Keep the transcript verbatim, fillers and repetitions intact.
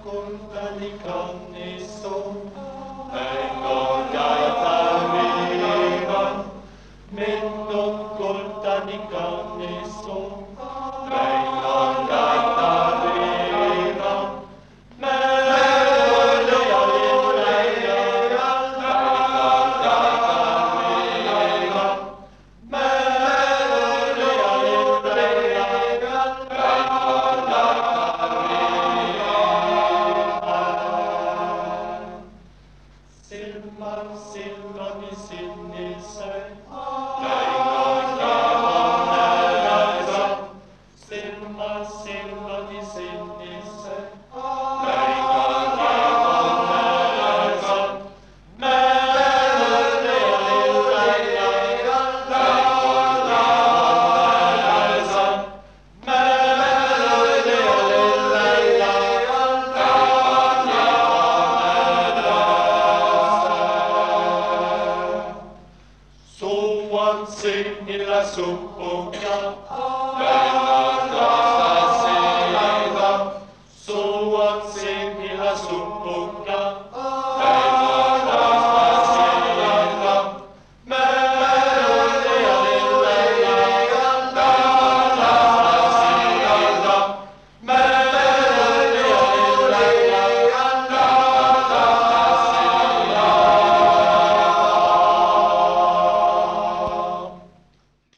Kultani kannisto, vengo gaitavivan, minun kultani kannisto, vengo gaitavivan, melodiä linneja, vengo gaitavivan, melodiä linneja, vengo Silmän silmäni sinisen, vengo kivanellänsä. Silmän silmäni sinisen, vengo kivanellänsä. Melodiä linneja, vengo kivanellänsä. Melodiä linneja, Suon sinillä suppuja, vengo